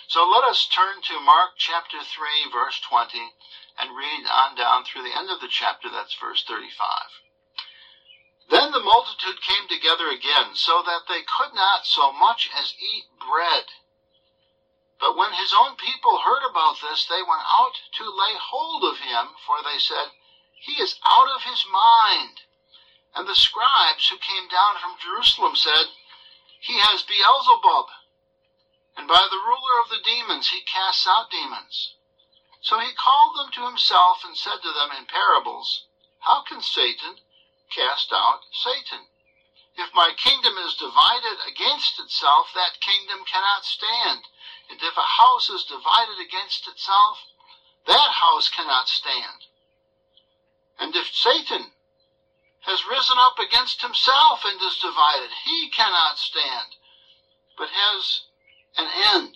So let us turn to Mark chapter 3, verse 20, and read on down through the end of the chapter. That's verse 35. Then the multitude came together again, so that they could not so much as eat bread. But when his own people heard about this, they went out to lay hold of him, for they said, "He is out of his mind." And the scribes who came down from Jerusalem said, "He has Beelzebub, and by the ruler of the demons he casts out demons." So he called them to himself and said to them in parables, "How can Satan cast out Satan? If my kingdom is divided against itself, that kingdom cannot stand. And if a house is divided against itself, that house cannot stand. And if Satan has risen up against himself and is divided, he cannot stand, but has an end.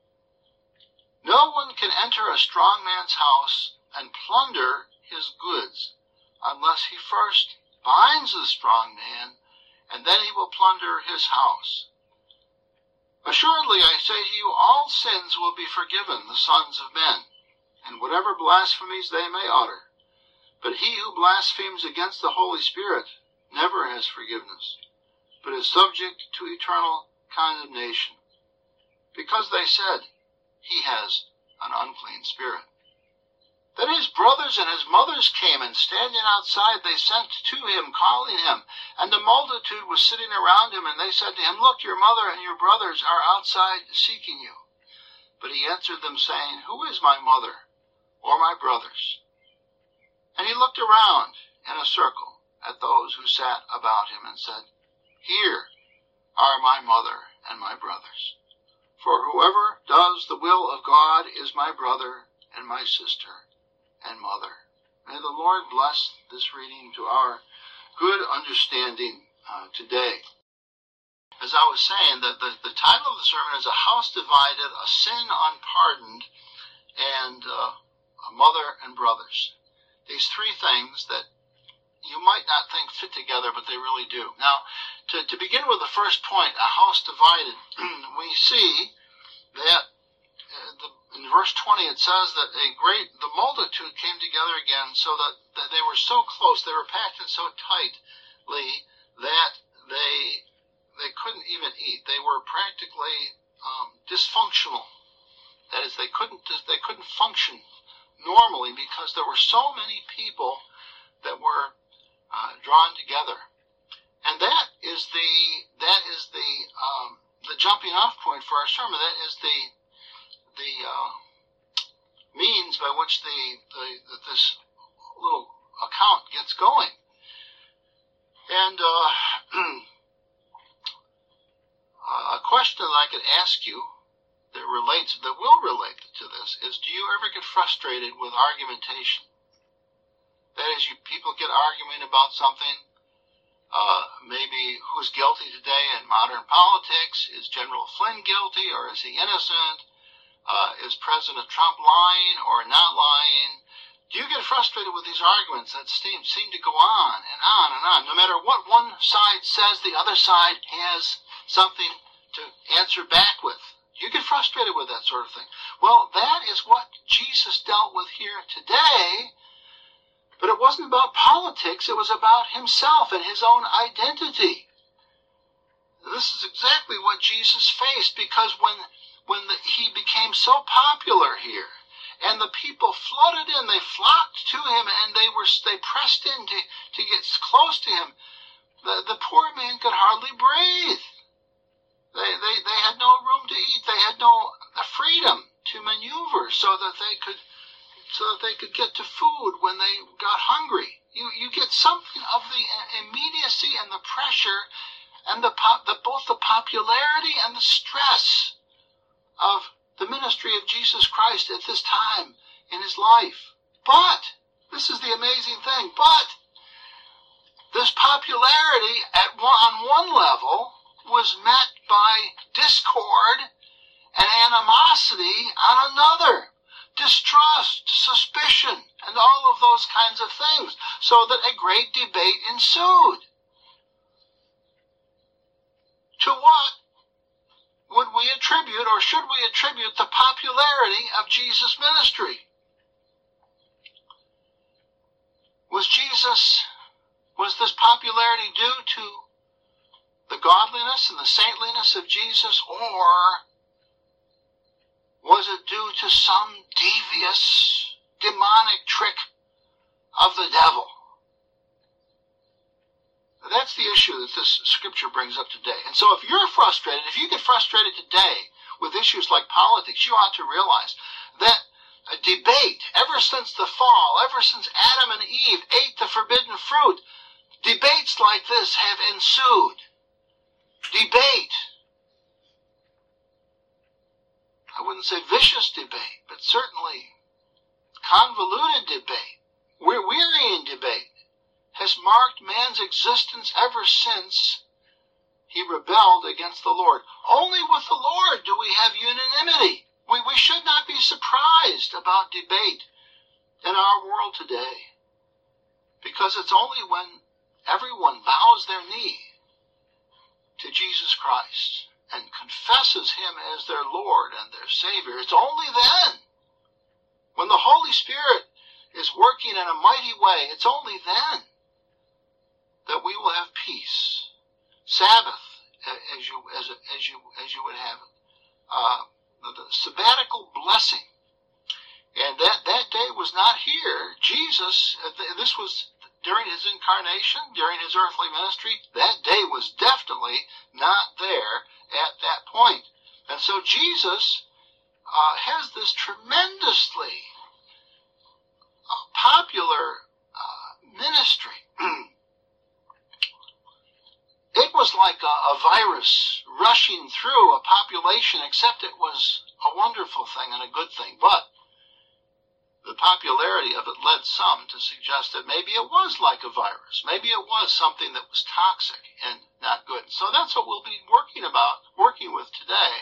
No one can enter a strong man's house and plunder his goods unless he first binds the strong man, and then he will plunder his house. Assuredly, I say to you, all sins will be forgiven the sons of men, and whatever blasphemies they may utter. But he who blasphemes against the Holy Spirit never has forgiveness, but is subject to eternal condemnation, because they said, he has an unclean spirit. Then his brothers and his mothers came, and standing outside they sent to him, calling him. And the multitude was sitting around him, and they said to him, "Look, your mother and your brothers are outside seeking you." But he answered them, saying, "Who is my mother or my brothers?" And he looked around in a circle at those who sat about him and said, "Here are my mother and my brothers. For whoever does the will of God is my brother and my sister and mother." May the Lord bless this reading to our good understanding today. As I was saying, the title of the sermon is "A House Divided, a Sin Unpardoned, and a Mother and Brothers." These three things that you might not think fit together, but they really do. Now, to begin with the first point, a house divided, we see that in verse 20 it says that the multitude came together again, so that they were so close, they were packed in so tightly that they couldn't even eat. They were practically dysfunctional. That is, they couldn't function normally because there were so many people that were drawn together. And that is the jumping off point for our sermon. That is the means by which this little account gets going. And a question that I could ask you that will relate to this is, do you ever get frustrated with argumentation? That is, people get arguing about something, maybe who's guilty today in modern politics. Is General Flynn guilty, or is he innocent? Is President Trump lying or not lying? Do you get frustrated with these arguments that seem to go on and on and on? No matter what one side says, the other side has something to answer back with. You get frustrated with that sort of thing. Well, that is what Jesus dealt with here today. But it wasn't about politics. It was about himself and his own identity. This is exactly what Jesus faced, because when he became so popular here, and the people flooded in, they flocked to him, and they pressed in to get close to him. The poor man could hardly breathe. They had no room to eat. They had no freedom to maneuver so that they could get to food when they got hungry. You get something of the immediacy and the pressure and both the popularity and the stress of the ministry of Jesus Christ at this time in his life. But, this is the amazing thing, but this popularity on one level was met by discord and animosity on another. Distrust, suspicion, and all of those kinds of things, so that a great debate ensued. To what would we attribute, or should we attribute, the popularity of Jesus' ministry? Was this popularity due to the godliness and the saintliness of Jesus, or was it due to some devious, demonic trick of the devil? That's the issue that this scripture brings up today. And so if you're frustrated, if you get frustrated today with issues like politics, you ought to realize that a debate, ever since the fall, ever since Adam and Eve ate the forbidden fruit, debates like this have ensued. Debate. I wouldn't say vicious debate, but certainly convoluted debate, wearying debate, has marked man's existence ever since he rebelled against the Lord. Only with the Lord do we have unanimity. We should not be surprised about debate in our world today, because it's only when everyone bows their knee to Jesus Christ and confesses him as their Lord and their Savior, it's only then, when the Holy Spirit is working in a mighty way, it's only then that we will have peace, Sabbath, as you would have it, the sabbatical blessing. And that day was not here. Jesus, this was during his incarnation, during his earthly ministry. That day was definitely not there at that point. And so Jesus has this tremendously popular ministry. It was like a virus rushing through a population, except it was a wonderful thing and a good thing. But the popularity of it led some to suggest that maybe it was like a virus. Maybe it was something that was toxic and not good. So that's what we'll be working with today.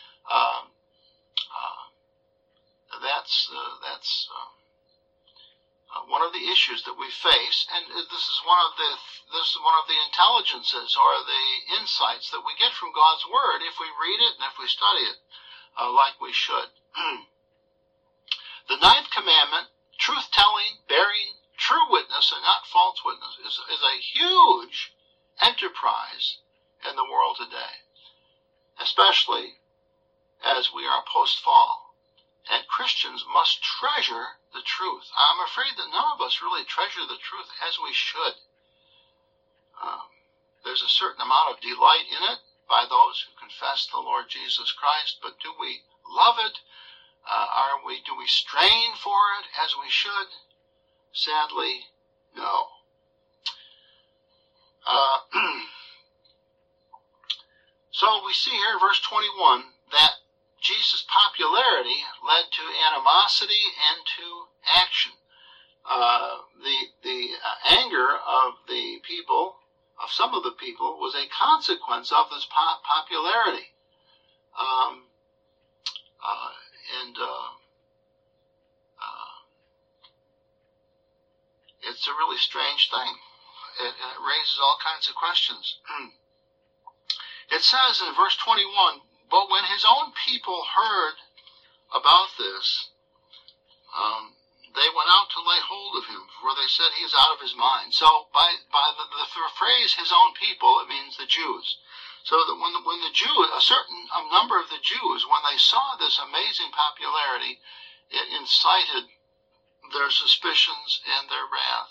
That's one of the issues that we face, and this is one of the intelligences or the insights that we get from God's Word if we read it and if we study it like we should. The ninth commandment, truth-telling, bearing true witness and not false witness, is a huge enterprise in the world today, especially as we are post-fall. And Christians must treasure the truth. I'm afraid that none of us really treasure the truth as we should. There's a certain amount of delight in it by those who confess the Lord Jesus Christ, but do we love it? Do we strain for it as we should? Sadly, no. So we see here in verse 21 that Jesus' popularity led to animosity and to action. The anger of the people, of some of the people, was a consequence of this popularity. It's a really strange thing. It raises all kinds of questions. It says in verse 21, but when his own people heard about this, they went out to lay hold of him, for they said he is out of his mind. So by the phrase his own people, it means the Jews. So that when the Jews, a number of the Jews, when they saw this amazing popularity, it incited their suspicions and their wrath.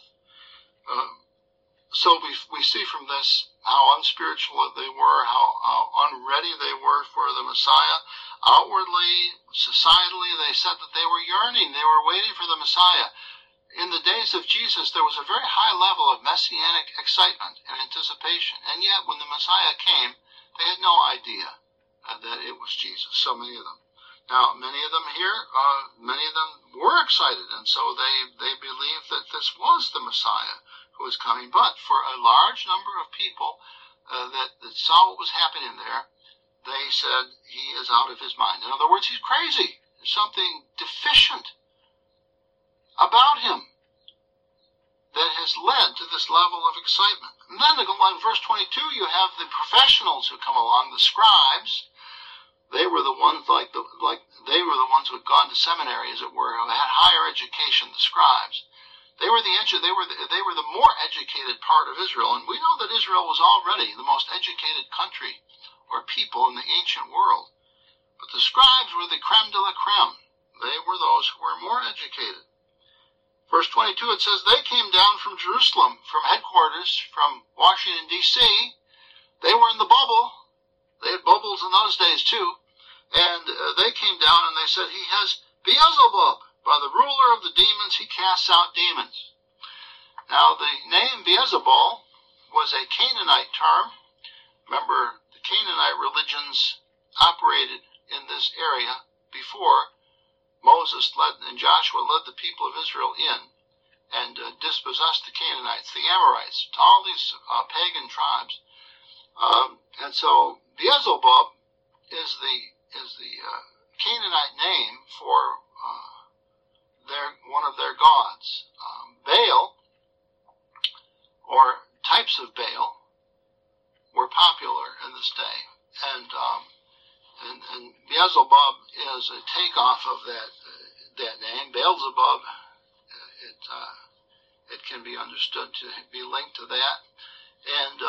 So we see from this how unspiritual they were, how unready they were for the Messiah. Outwardly, societally, they said that they were yearning, they were waiting for the Messiah. In the days of Jesus, there was a very high level of messianic excitement and anticipation, and yet when the Messiah came, they had no idea that it was Jesus, so many of them. Now, many of them here, many of them were excited, and so they believed that this was the Messiah who was coming. But for a large number of people that saw what was happening there, they said he is out of his mind. In other words, he's crazy. There's something deficient about him that has led to this level of excitement. And then in verse 22, you have the professionals who come along, the scribes, They were the ones they were the ones who had gone to seminary, as it were, who had higher education, the scribes. They were the more educated part of Israel, and we know that Israel was already the most educated country or people in the ancient world. But the scribes were the creme de la creme. They were those who were more educated. Verse 22, it says, they came down from Jerusalem, from headquarters, from Washington, D.C. They were in the bubble. They had bubbles in those days, too. And they came down and they said, he has Beelzebub. By the ruler of the demons, he casts out demons. Now, the name Beelzebul was a Canaanite term. Remember, the Canaanite religions operated in this area before Moses and Joshua led the people of Israel in and dispossessed the Canaanites, the Amorites, all these pagan tribes. And so Beelzebub is the Canaanite name for one of their gods. Baal, or types of Baal, were popular in this day, and Beelzebub is a takeoff of that name. Beelzebub, it can be understood to be linked to that, and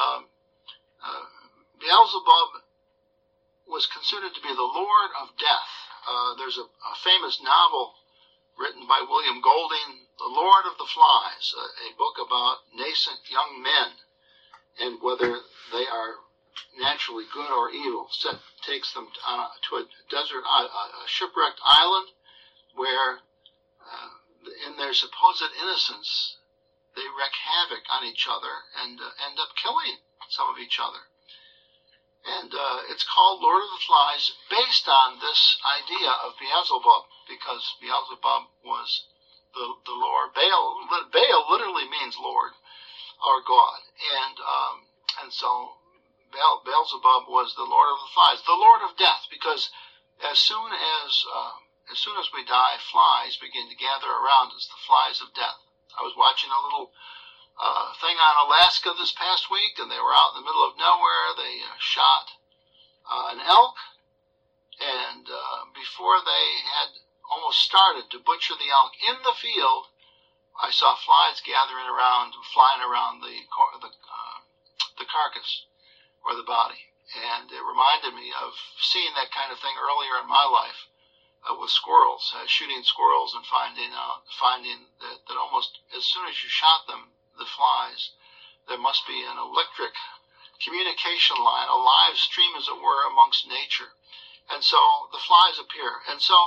Beelzebub was considered to be the Lord of Death. There's a famous novel written by William Golding, The Lord of the Flies, a book about nascent young men and whether they are naturally good or evil. Takes them to a desert, a shipwrecked island where, in their supposed innocence, they wreak havoc on each other and end up killing some of each other. And it's called Lord of the Flies, based on this idea of Beelzebub, because Beelzebub was the Lord. Baal literally means Lord or God, and so Beelzebub was the Lord of the Flies, the Lord of Death, because as soon as we die, flies begin to gather around us, the flies of death. I was watching a little thing on Alaska this past week, and they were out in the middle of nowhere. They shot an elk, and before they had almost started to butcher the elk in the field, I saw flies gathering around, flying around the carcass or the body, and it reminded me of seeing that kind of thing earlier in my life with squirrels, shooting squirrels and finding that almost as soon as you shot them, the flies, there must be an electric communication line, a live stream, as it were, amongst nature. And so the flies appear. And so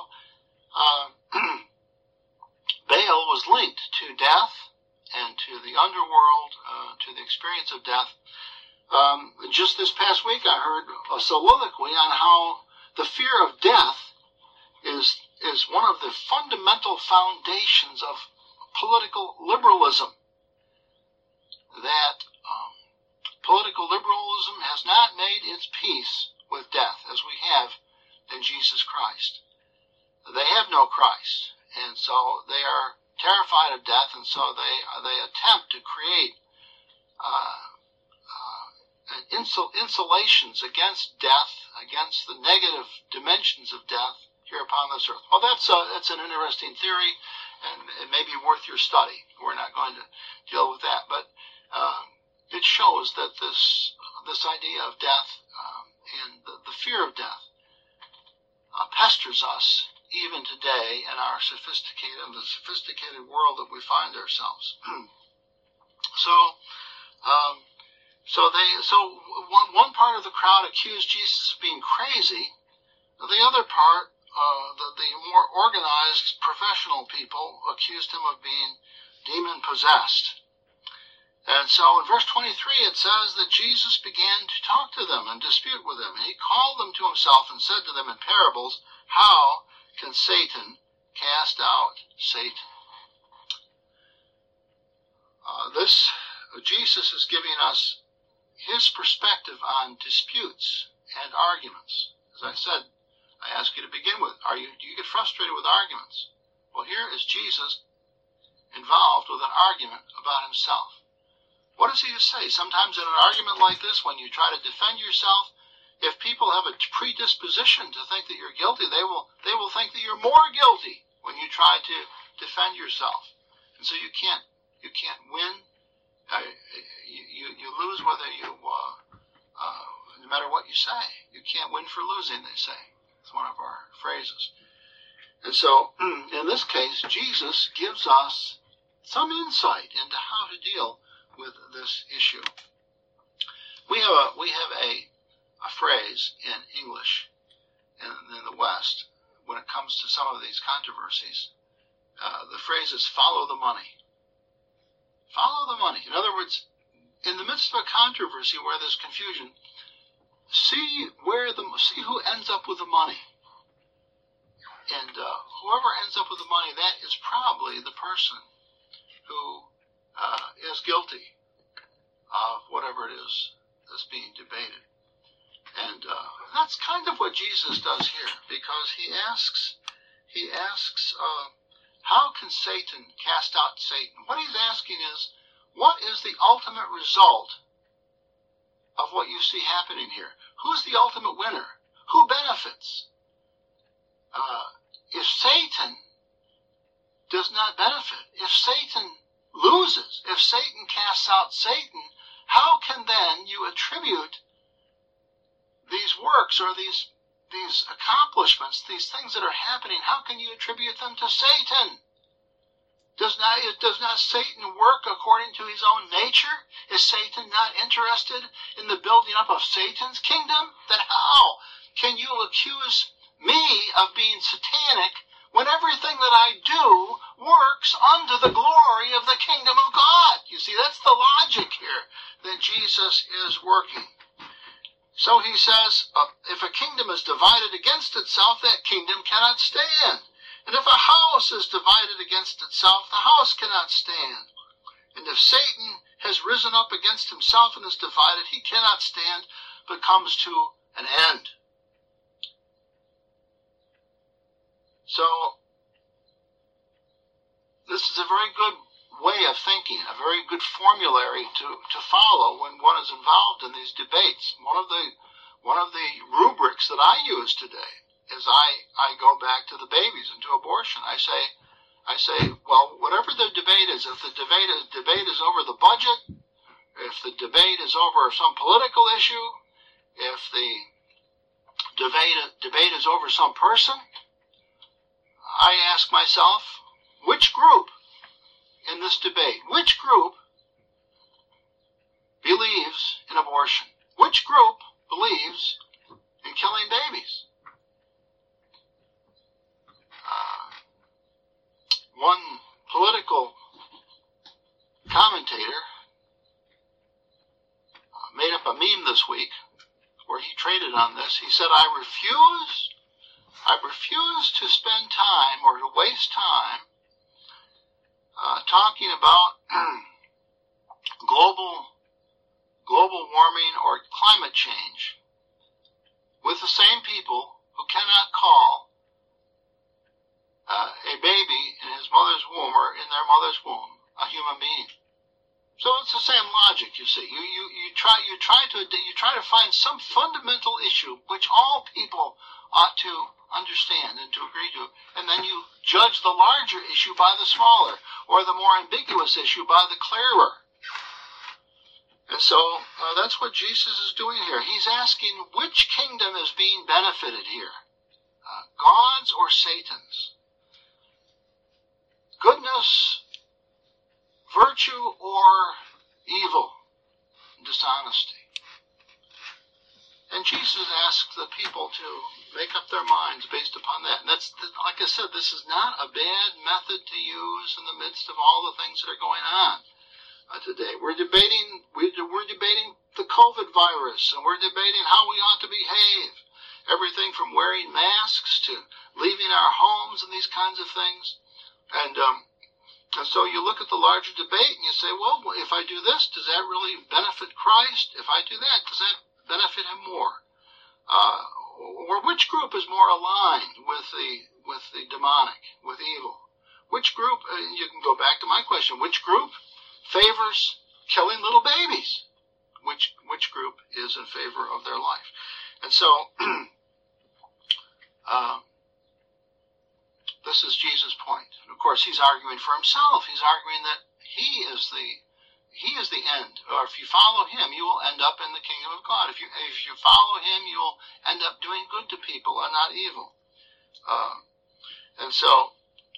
Baal was linked to death and to the underworld, to the experience of death. Just this past week, I heard a soliloquy on how the fear of death is one of the fundamental foundations of political liberalism. That political liberalism has not made its peace with death, as we have in Jesus Christ. They have no Christ, and so they are terrified of death, and so they attempt to create insulations against death, against the negative dimensions of death here upon this earth. Well, that's an interesting theory, and it may be worth your study. We're not going to deal with that, but it shows that this idea of death and the fear of death pesters us even today in the sophisticated world that we find ourselves. One part of the crowd accused Jesus of being crazy. The other part, the more organized professional people, accused him of being demon-possessed. And so in verse 23 it says that Jesus began to talk to them and dispute with them. And he called them to himself and said to them in parables, how can Satan cast out Satan? Jesus is giving us his perspective on disputes and arguments. As I said, I ask you to begin with, do you get frustrated with arguments? Well, here is Jesus involved with an argument about himself. What is he to say? Sometimes in an argument like this, when you try to defend yourself, if people have a predisposition to think that you're guilty, they will think that you're more guilty when you try to defend yourself. And so you can't win. You lose whether no matter what you say. You can't win for losing, they say. It's one of our phrases. And so, in this case, Jesus gives us some insight into how to deal with this issue. We have a phrase in English in the West when it comes to some of these controversies. The phrase is "follow the money." Follow the money. In other words, in the midst of a controversy where there's confusion, see who ends up with the money. And whoever ends up with the money, that is probably the person who is guilty of whatever it is that's being debated. And that's kind of what Jesus does here, because he asks, how can Satan cast out Satan? What he's asking is, what is the ultimate result of what you see happening here? Who's the ultimate winner? Who benefits? If Satan does not benefit, if Satan loses, if Satan casts out Satan, how can then you attribute these works or these accomplishments, these things that are happening, how can you attribute them to Satan? Does not Satan work according to his own nature? Is Satan not interested in the building up of Satan's kingdom? Then how can you accuse me of being satanic when everything that I do works unto the glory of the kingdom of God? You see, that's the logic here that Jesus is working. So he says, if a kingdom is divided against itself, that kingdom cannot stand. And if a house is divided against itself, the house cannot stand. And if Satan has risen up against himself and is divided, he cannot stand, but comes to an end. So, this is a very good way of thinking, a very good formulary to follow when one is involved in these debates. One of the rubrics that I use today is I go back to the babies and to abortion. I say, well, whatever the debate is, if the debate is over the budget, if the debate is over some political issue, if the debate is over some person, I ask myself, which group in this debate, which group believes in abortion? Which group believes in killing babies? One political commentator made up a meme this week where he traded on this. He said, I refuse to spend time or to waste time talking about global warming or climate change with the same people who cannot call a baby in his mother's womb or in their mother's womb a human being. So it's the same logic, you see. You try to find some fundamental issue which all people ought to understand and to agree to, and then you judge the larger issue by the smaller, or the more ambiguous issue by the clearer. And so that's what Jesus is doing here. He's asking which kingdom is being benefited here, God's or Satan's? Goodness, virtue, or evil, dishonesty? And Jesus asks the people to make up their minds based upon that. And that's, like I said, this is not a bad method to use in the midst of all the things that are going on today. We're debating the COVID virus, and we're debating how we ought to behave. Everything from wearing masks to leaving our homes and these kinds of things. And so you look at the larger debate and you say, well, if I do this, does that really benefit Christ? If I do that, does that benefit him more? Or which group is more aligned with the demonic, with evil? Which group, you can go back to my question, which group favors killing little babies? Which group is in favor of their life? And so, this is Jesus' point. And of course, he's arguing for himself. He's arguing that he is the end. Or if you follow him, you will end up in the kingdom of God. If you follow him, you will end up doing good to people and not evil. And so,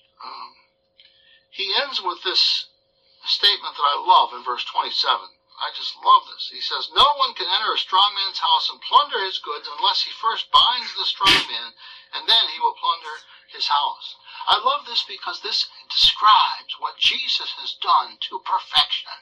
he ends with this statement that I love in verse 27. I just love this. He says, "No one can enter a strong man's house and plunder his goods unless he first binds the strong man, and then he will plunder his house." I love this because this describes what Jesus has done to perfection.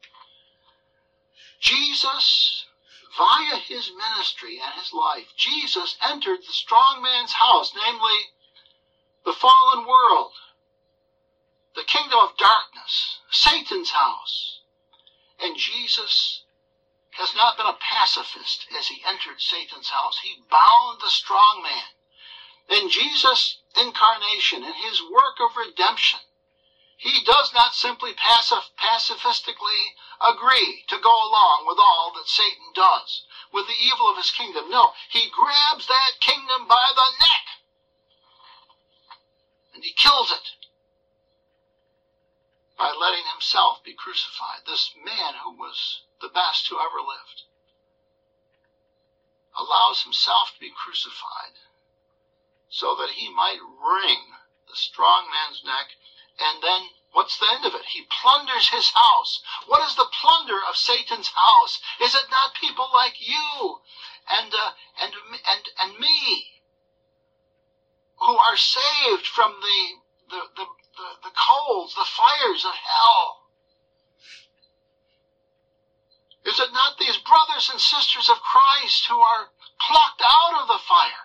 Jesus, via his ministry and his life, Jesus entered the strong man's house, namely the fallen world, the kingdom of darkness, Satan's house. And Jesus has not been a pacifist as he entered Satan's house. He bound the strong man. In Jesus' incarnation, in his work of redemption, he does not simply pacifistically agree to go along with all that Satan does, with the evil of his kingdom. No, he grabs that kingdom by the neck, and he kills it by letting himself be crucified. This man who was the best who ever lived allows himself to be crucified so that he might wring the strong man's neck. And then, what's the end of it? He plunders his house. What is the plunder of Satan's house? Is it not people like you and me who are saved from the coals, the fires of hell? Is it not these brothers and sisters of Christ who are plucked out of the fire?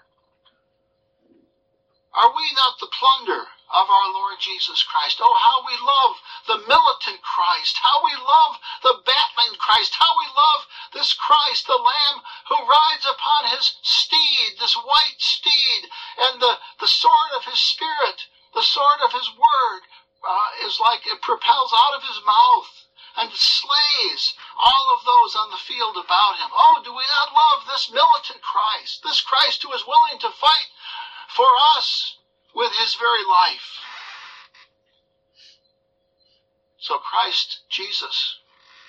Are we not the plunder of our Lord Jesus Christ? Oh, how we love the militant Christ, how we love the battling Christ, how we love this Christ, the Lamb who rides upon his steed, this white steed, and the sword of his Spirit, the sword of his word is like it propels out of his mouth and slays all of those on the field about him. Oh, do we not love this militant Christ, this Christ who is willing to fight for us with his very life? So Christ, Jesus,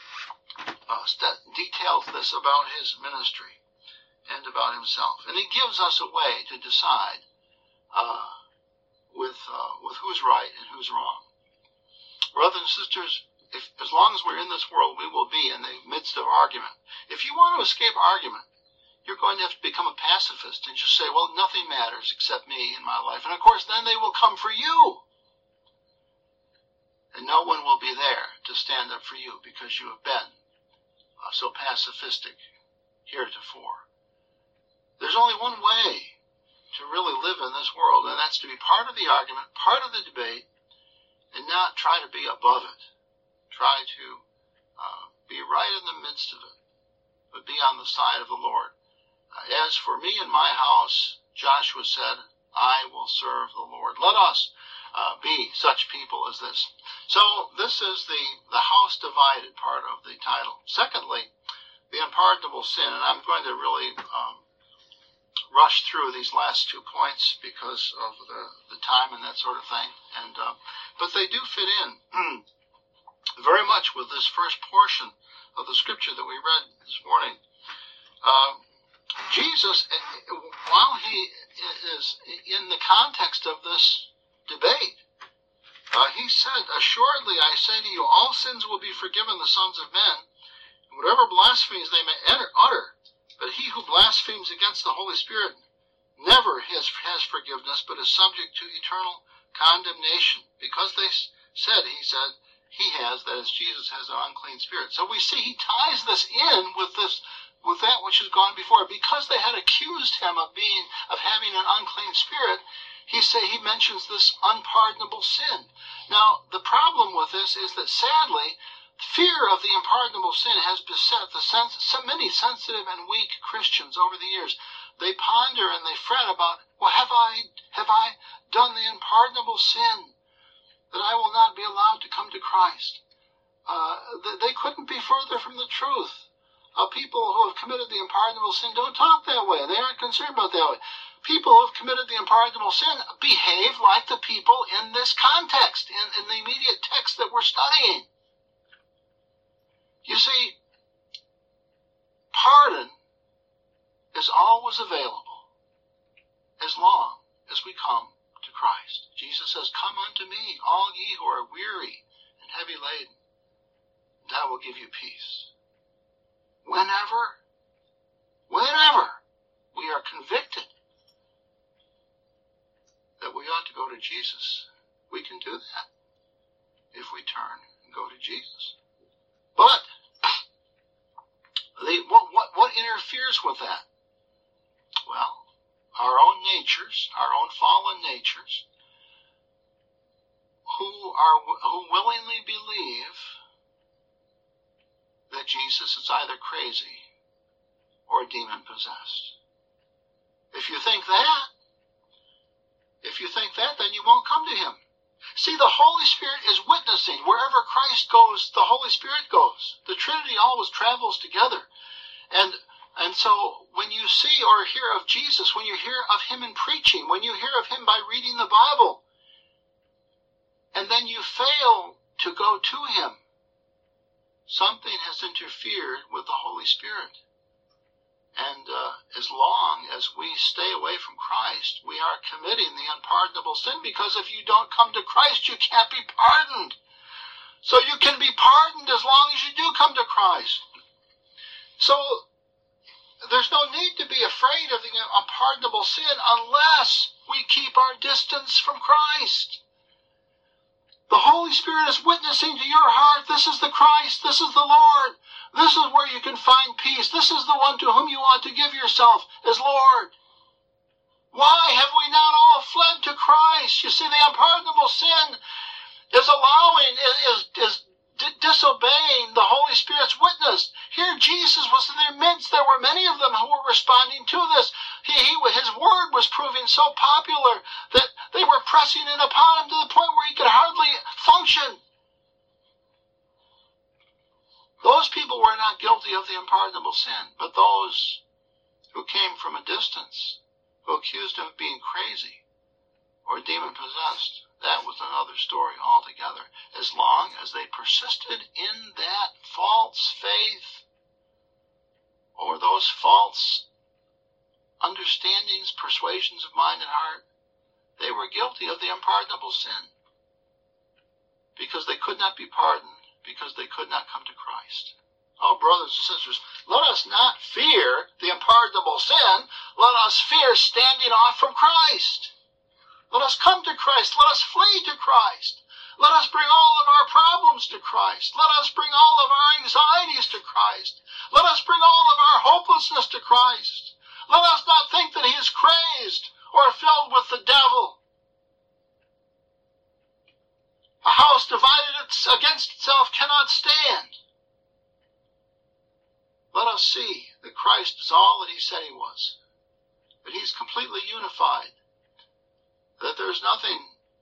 details this about his ministry and about himself. And he gives us a way to decide with who's right and who's wrong. Brothers and sisters, as long as we're in this world, we will be in the midst of argument. If you want to escape argument, you're going to have to become a pacifist and just say, well, nothing matters except me and my life. And of course, then they will come for you. And no one will be there to stand up for you because you have been so pacifistic heretofore. There's only one way to really live in this world, and that's to be part of the argument, part of the debate, and not try to be above it. Try to be right in the midst of it, but be on the side of the Lord. As for me and my house, Joshua said, I will serve the Lord. Let us be such people as this. So this is the house divided part of the title. Secondly, the unpardonable sin, and I'm going to really rush through these last 2 points because of the time and that sort of thing. And but they do fit in very much with this first portion of the scripture that we read this morning. Jesus, while he is in the context of this debate, he said, assuredly I say to you, all sins will be forgiven the sons of men, and whatever blasphemies they may utter. But he who blasphemes against the Holy Spirit never has forgiveness, but is subject to eternal condemnation. Because they said, he said, he has, that is, Jesus has an unclean spirit. So we see he ties this in with that which has gone before. Because they had accused him of having an unclean spirit, he mentions this unpardonable sin. Now, the problem with this is that sadly, fear of the unpardonable sin has beset so many sensitive and weak Christians over the years. They ponder and they fret about, well, have I done the unpardonable sin that I will not be allowed to come to Christ? They couldn't be further from the truth. People who have committed the unpardonable sin don't talk that way. They aren't concerned about that way. People who have committed the unpardonable sin behave like the people in this context, in the immediate text that we're studying. You see, pardon is always available as long as we come to Christ. Jesus says, "Come unto me, all ye who are weary and heavy laden, and I will give you peace." Whenever we are convicted that we ought to go to Jesus, we can do that if we turn and go to Jesus. But what interferes with that? Well, our own natures, our own fallen natures, who willingly believe that Jesus is either crazy or demon-possessed. If you think that, then you won't come to him. See, the Holy Spirit is witnessing. Wherever Christ goes, the Holy Spirit goes. The Trinity always travels together. And so when you see or hear of Jesus, when you hear of him in preaching, when you hear of him by reading the Bible, and then you fail to go to him, something has interfered with the Holy Spirit. And as long as we stay away from Christ, we are committing the unpardonable sin, because if you don't come to Christ, you can't be pardoned. So you can be pardoned as long as you do come to Christ. So there's no need to be afraid of the unpardonable sin unless we keep our distance from Christ. The Holy Spirit is witnessing to your heart, this is the Christ, this is the Lord. This is where you can find peace. This is the one to whom you ought to give yourself as Lord. Why have we not all fled to Christ? You see, the unpardonable sin is disobeying the Holy Spirit's witness. Here Jesus was in their midst. There were many of them who were responding to this. His word was proving so popular that they were pressing in upon him to the point where he could hardly function. Those people were not guilty of the unpardonable sin, but those who came from a distance, who accused him of being crazy or demon-possessed, that was another story altogether. As long as they persisted in that false faith or those false understandings, persuasions of mind and heart, they were guilty of the unpardonable sin, because they could not be pardoned, because they could not come to Christ. Oh, brothers and sisters, let us not fear the unpardonable sin. Let us fear standing off from Christ. Let us come to Christ. Let us flee to Christ. Let us bring all of our problems to Christ. Let us bring all of our anxieties to Christ. Let us bring all of our hopelessness to Christ. Let us not think that he is crazed or filled with the devil. A house divided against itself cannot stand. Let us see that Christ is all that he said he was, that he's completely unified, that there's nothing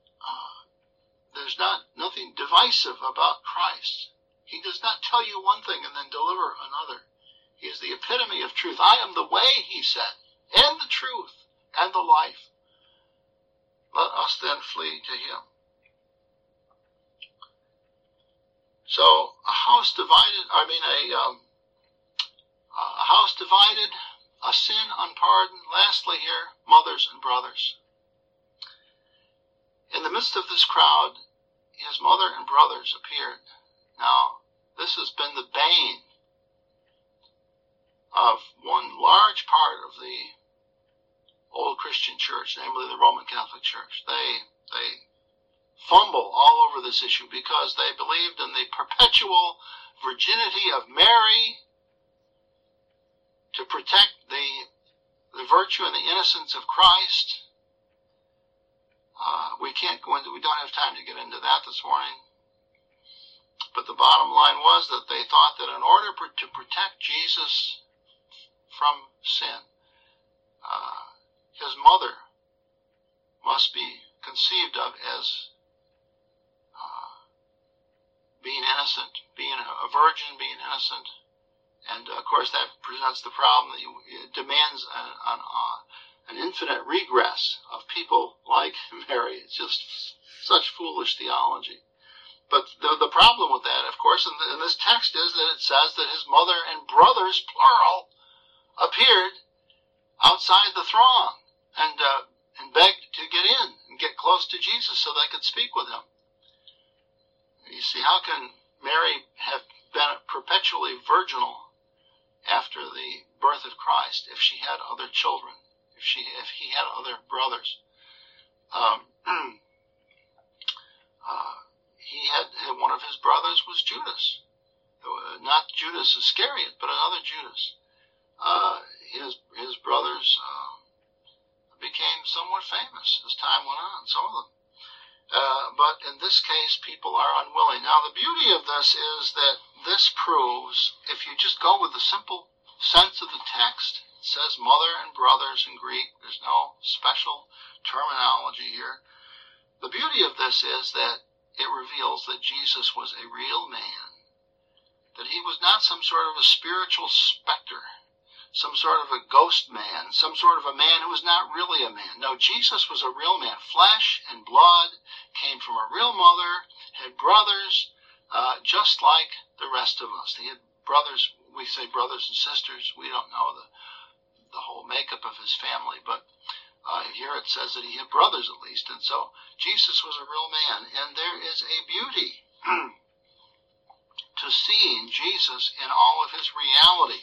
divisive about Christ. He does not tell you one thing and then deliver another. He is the epitome of truth. I am the way, he said, and the truth, and the life. Let us then flee to him. So a house divided, a sin unpardoned. Lastly here, mothers and brothers. In the midst of this crowd, his mother and brothers appeared. Now, this has been the bane of one large part of the old Christian church, namely the Roman Catholic Church. They fumble all over this issue because they believed in the perpetual virginity of Mary to protect the virtue and the innocence of Christ. We don't have time to get into that this morning. But the bottom line was that they thought that in order to protect Jesus from sin, his mother must be conceived of as being innocent, being a virgin, being innocent, And, of course, that presents the problem that it demands an infinite regress of people like Mary. It's just such foolish theology. But the problem with that, of course, in this text is that it says that his mother and brothers, plural, appeared outside the throng and begged to get in and get close to Jesus so they could speak with him. You see, how can Mary have been perpetually virginal after the birth of Christ if she had other children, if he had other brothers? He had one of his brothers was Judas, not Judas Iscariot, but another Judas. His brothers became somewhat famous as time went on, some of them. But in this case, people are unwilling. Now, the beauty of this is that this proves, if you just go with the simple sense of the text, it says mother and brothers in Greek. There's no special terminology here. The beauty of this is that it reveals that Jesus was a real man, that he was not some sort of a spiritual specter, some sort of a ghost man, some sort of a man who was not really a man. No, Jesus was a real man. Flesh and blood, came from a real mother, had brothers, just like the rest of us. He had brothers, we say brothers and sisters. We don't know the whole makeup of his family, but here it says that he had brothers at least. And so Jesus was a real man. And there is a beauty to seeing Jesus in all of his reality.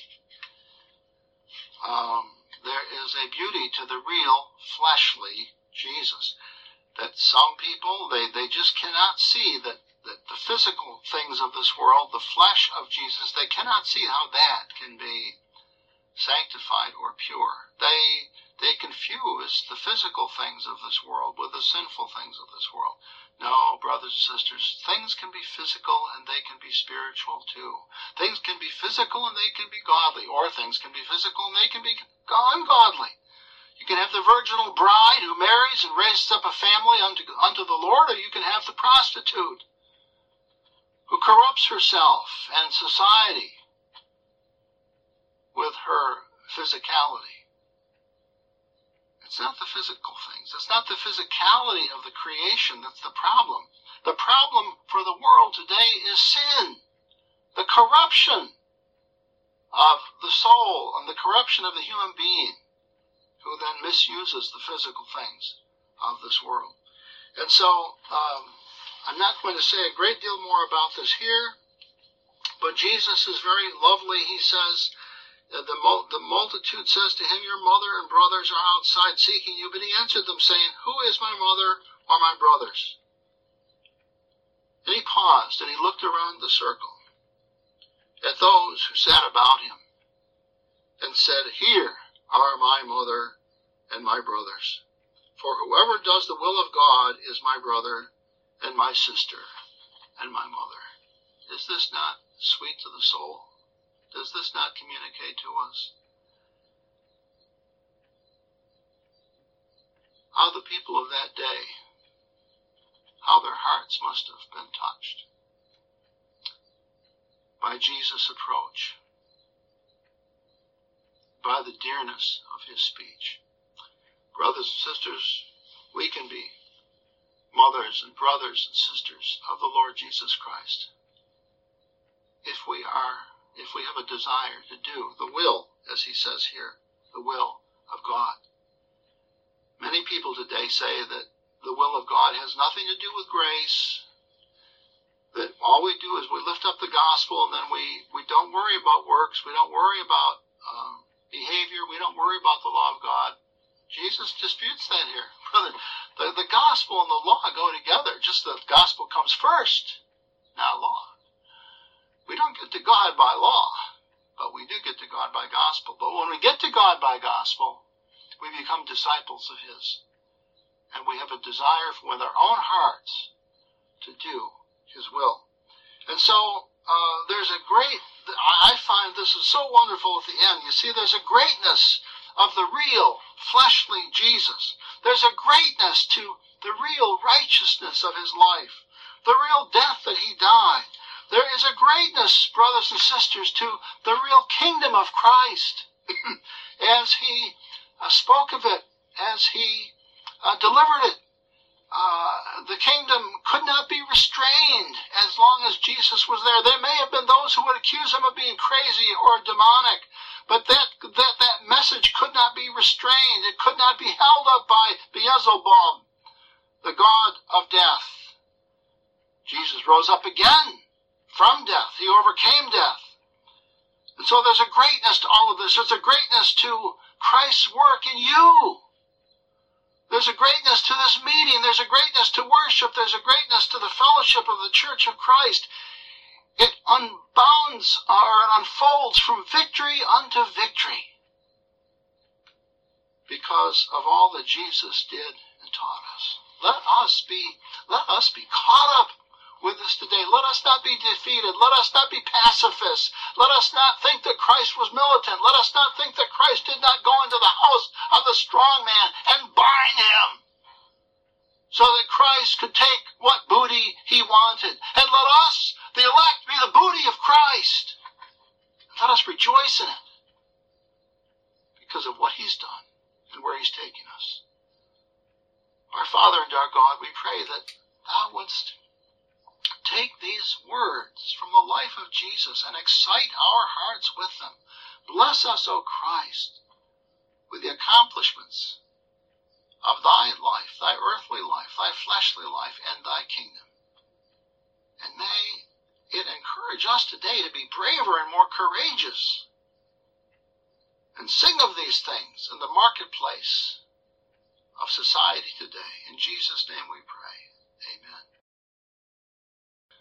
There is a beauty to the real fleshly Jesus that some people, they just cannot see that the physical things of this world, the flesh of Jesus, they cannot see how that can be sanctified or pure. They confuse the physical things of this world with the sinful things of this world. No, brothers and sisters, things can be physical and they can be spiritual too. Things can be physical and they can be godly, or things can be physical and they can be ungodly. You can have the virginal bride who marries and raises up a family unto the Lord, or you can have the prostitute who corrupts herself and society with her physicality. It's not the physical things. It's not the physicality of the creation that's the problem. The problem for the world today is sin, the corruption of the soul and the corruption of the human being, who then misuses the physical things of this world. And so I'm not going to say a great deal more about this here, but Jesus is very lovely. He says, the multitude says to him, your mother and brothers are outside seeking you. But he answered them, saying, who is my mother or my brothers? And he paused, and he looked around the circle at those who sat about him, and said, here are my mother and my brothers. For whoever does the will of God is my brother and my sister and my mother. Is this not sweet to the soul? Does this not communicate to us how the people of that day, how their hearts must have been touched by Jesus' approach, by the dearness of his speech? Brothers and sisters, we can be mothers and brothers and sisters of the Lord Jesus Christ if we have a desire to do the will, as he says here, the will of God. Many people today say that the will of God has nothing to do with grace, that all we do is we lift up the gospel and then we don't worry about works, we don't worry about behavior, we don't worry about the law of God. Jesus disputes that here. Brother, the gospel and the law go together, just the gospel comes first, not law. We don't get to God by law, but we do get to God by gospel. But when we get to God by gospel, we become disciples of his. And we have a desire with our own hearts to do his will. And so there's a great, I find this is so wonderful at the end. You see, there's a greatness of the real fleshly Jesus. There's a greatness to the real righteousness of his life, the real death that he died, There is a greatness, brothers and sisters, to the real kingdom of Christ. As he spoke of it, as he delivered it, the kingdom could not be restrained as long as Jesus was there. There may have been those who would accuse him of being crazy or demonic, but that message could not be restrained. It could not be held up by Beelzebub, the god of death. Jesus rose up again from death. He overcame death. And so there's a greatness to all of this. There's a greatness to Christ's work in you. There's a greatness to this meeting. There's a greatness to worship. There's a greatness to the fellowship of the Church of Christ. It unbounds or it unfolds from victory unto victory because of all that Jesus did and taught us. Let us be caught up with this today. Let us not be defeated. Let us not be pacifists. Let us not think that Christ was militant. Let us not think that Christ did not go into the house of the strong man and bind him so that Christ could take what booty he wanted. And let us, the elect, be the booty of Christ. Let us rejoice in it because of what he's done and where he's taken us. Our Father and our God, we pray that thou wouldst take these words from the life of Jesus and excite our hearts with them. Bless us, O Christ, with the accomplishments of thy life, thy earthly life, thy fleshly life, and thy kingdom. And may it encourage us today to be braver and more courageous and sing of these things in the marketplace of society today. In Jesus' name we pray.